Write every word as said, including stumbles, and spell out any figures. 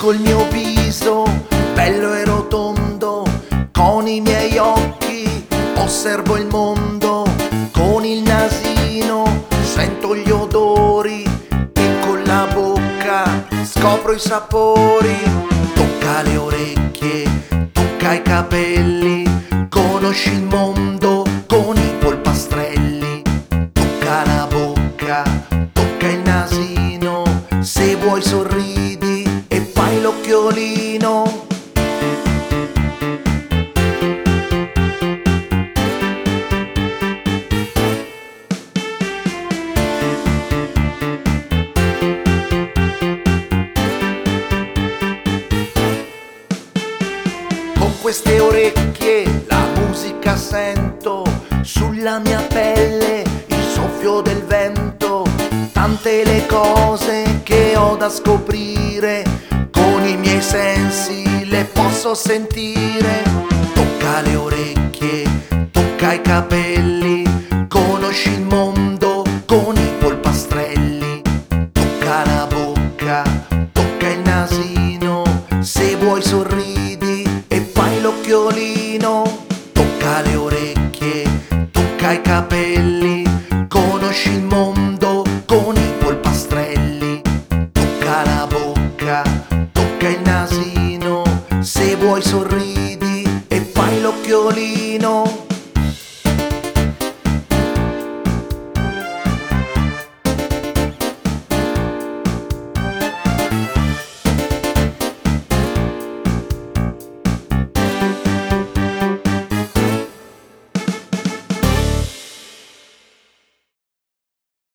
col mio viso bello e rotondo, con i miei occhi osservo il mondo, con il nasino sento gli odori e con la bocca scopro i sapori. Tocca le orecchie, tocca i capelli, conosci il mondo con i polpastrelli. Tocca la bocca, tocca il nasino, se vuoi sorridi e fai l'occhiolino. Con queste orecchie la musica sento, sulla mia pelle il soffio del vento, tante le cose che ho da scoprire, con i miei sensi le posso sentire. Tocca le orecchie, tocca i capelli, conosci il mondo con i polpastrelli. Tocca la bocca, tocca il nasino, se vuoi sorridi e fai l'occhiolino. Tocca le orecchie, tocca i capelli, conosci il mondo con i polpastrelli. Tocca la bocca, tocca il nasino, se vuoi sorridi e fai l'occhiolino.